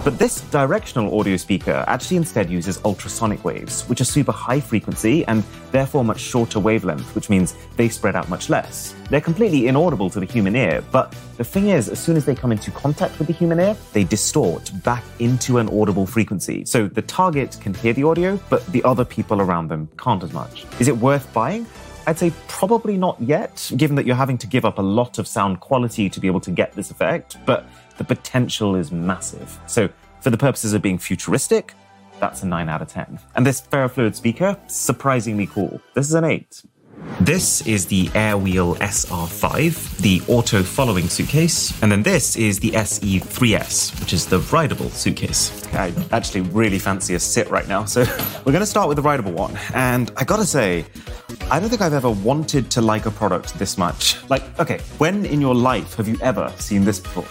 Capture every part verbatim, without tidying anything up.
But this directional audio speaker actually instead uses ultrasonic waves, which are super high frequency and therefore much shorter wavelength, which means they spread out much less. They're completely inaudible to the human ear, but the thing is, as soon as they come into contact with the human ear, they distort back into an audible frequency. So the target can hear the audio, but the other people around them can't as much. Is it worth buying? I'd say probably not yet, given that you're having to give up a lot of sound quality to be able to get this effect, but the potential is massive. So for the purposes of being futuristic, that's a nine out of ten. And this ferrofluid speaker, surprisingly cool. This is an eight. This is the Airwheel S R five, the auto-following suitcase. And then this is the S E three S, which is the rideable suitcase. I actually really fancy a sit right now, so we're going to start with the rideable one. And I gotta say, I don't think I've ever wanted to like a product this much. Like, okay, when in your life have you ever seen this before?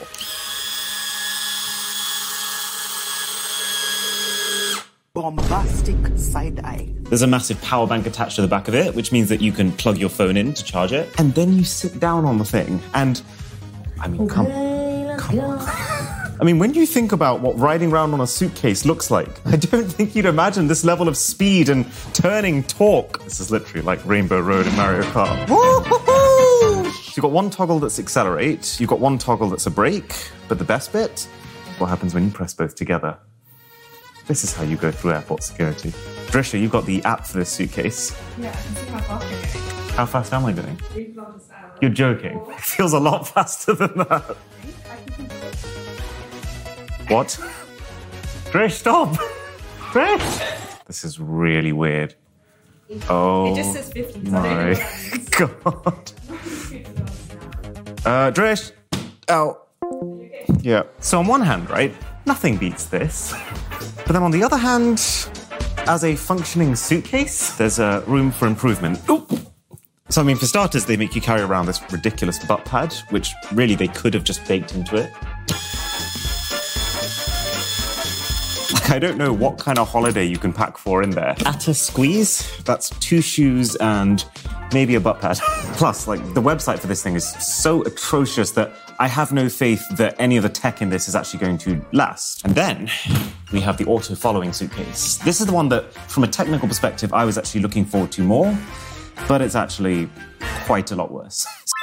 Bombastic side eye. There's a massive power bank attached to the back of it, which means that you can plug your phone in to charge it. And then you sit down on the thing. And, I mean, come, come on. I mean, when you think about what riding around on a suitcase looks like, I don't think you'd imagine this level of speed and turning torque. This is literally like Rainbow Road in Mario Kart. Woo-hoo-hoo! So you've got one toggle that's accelerate, you've got one toggle that's a brake, but the best bit, what happens when you press both together? This is how you go through airport security. Drisha, you've got the app for this suitcase. Yeah, I can see how fast you're going. How fast am I going? Three kilometers an hour. You're joking. It feels a lot faster than that. What? Drish, stop! Drish! This is really weird. Oh, it just says fifty. So my God. Uh, Drish! Ow. Yeah. So on one hand, right, nothing beats this. But then on the other hand, as a functioning suitcase, there's uh, room for improvement. Oop. So, I mean, for starters, they make you carry around this ridiculous butt pad, which really they could have just baked into it. Like, I don't know what kind of holiday you can pack for in there. At a squeeze, that's two shoes and maybe a butt pad. Plus, like, the website for this thing is so atrocious that I have no faith that any of the tech in this is actually going to last. And then we have the auto-following suitcase. This is the one that, from a technical perspective, I was actually looking forward to more, but it's actually quite a lot worse.